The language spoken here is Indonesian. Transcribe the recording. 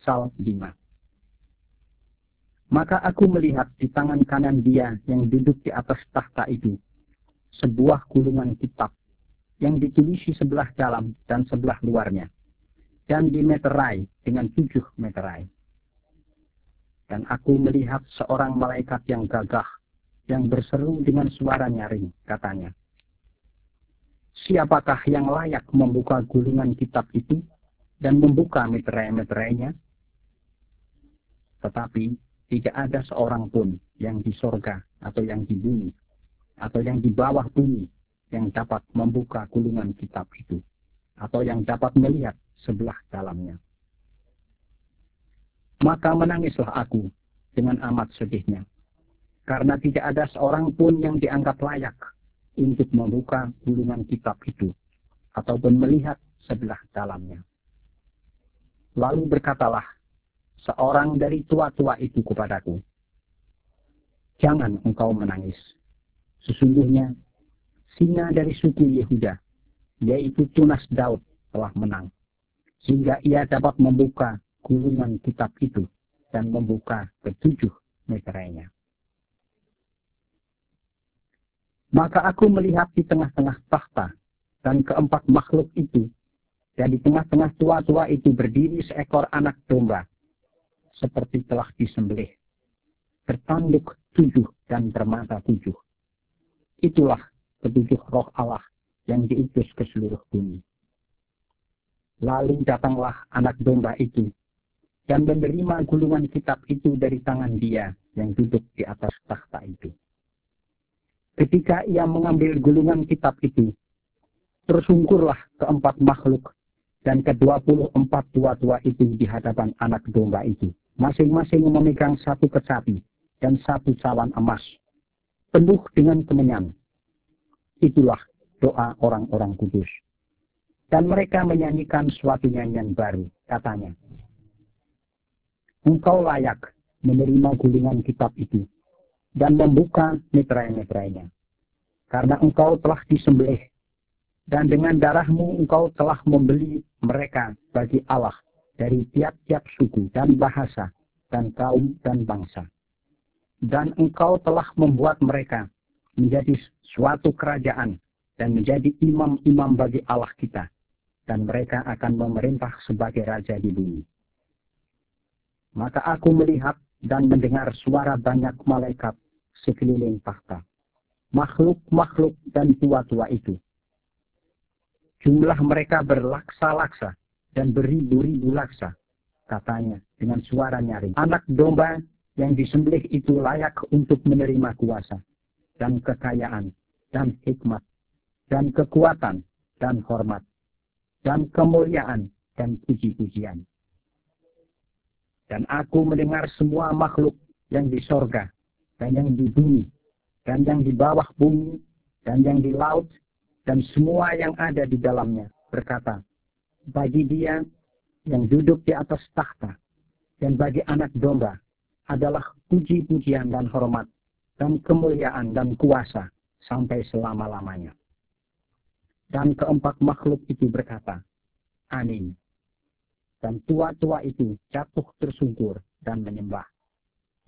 Amsal 5. Maka aku melihat di tangan kanan Dia yang duduk di atas tahta itu sebuah gulungan kitab yang ditulisi sebelah dalam dan sebelah luarnya, dan dimeterai dengan 7 meterai. Dan aku melihat seorang malaikat yang gagah, yang berseru dengan suara nyaring, katanya, siapakah yang layak membuka gulungan kitab itu dan membuka meterai-meterainya? Tetapi tidak ada seorang pun yang di sorga atau yang di bumi atau yang di bawah bumi yang dapat membuka gulungan kitab itu atau yang dapat melihat sebelah dalamnya. Maka menangislah aku dengan amat sedihnya, karena tidak ada seorang pun yang dianggap layak untuk membuka gulungan kitab itu ataupun melihat sebelah dalamnya. Lalu berkatalah seorang dari tua-tua itu kepadaku, jangan engkau menangis. Sesungguhnya singa dari suku Yehuda, yaitu tunas Daud, telah menang, sehingga ia dapat membuka gulungan kitab itu dan membuka ke-7 meterainya. Maka aku melihat di tengah-tengah tahta dan keempat makhluk itu, dan di tengah-tengah tua-tua itu berdiri seekor anak domba, seperti telah disembelih, bertanduk 7 dan bermata 7. Itulah ke-7 roh Allah yang diutus ke seluruh bumi. Lalu datanglah anak domba itu, dan menerima gulungan kitab itu dari tangan Dia yang duduk di atas tahta itu. Ketika ia mengambil gulungan kitab itu, tersungkurlah keempat makhluk dan ke-24 tua-tua itu di hadapan anak domba itu, masing-masing memegang 1 kecapi dan 1 cawan emas, penuh dengan kemenyan. Itulah doa orang-orang kudus. Dan mereka menyanyikan suatu nyanyian baru, katanya, engkau layak menerima gulungan kitab itu dan membuka meterai-meterainya, karena engkau telah disembelih, dan dengan darahmu engkau telah membeli mereka bagi Allah dari tiap-tiap suku dan bahasa dan kaum dan bangsa. Dan engkau telah membuat mereka menjadi suatu kerajaan dan menjadi imam-imam bagi Allah kita, dan mereka akan memerintah sebagai raja di bumi. Maka aku melihat dan mendengar suara banyak malaikat sekeliling tahta, makhluk-makhluk dan tua-tua itu. Jumlah mereka berlaksa-laksa dan beribu-ribu laksa, katanya dengan suara nyaring, anak domba yang disembelih itu layak untuk menerima kuasa dan kekayaan dan hikmat dan kekuatan dan hormat dan kemuliaan dan puji-pujian. Dan aku mendengar semua makhluk yang di sorga, dan yang di bumi, dan yang di bawah bumi, dan yang di laut, dan semua yang ada di dalamnya, berkata, bagi Dia yang duduk di atas tahta, dan bagi anak domba, adalah puji-pujian dan hormat, dan kemuliaan dan kuasa, sampai selama-lamanya. Dan keempat makhluk itu berkata, amin. Dan tua-tua itu jatuh tersungkur dan menyembah.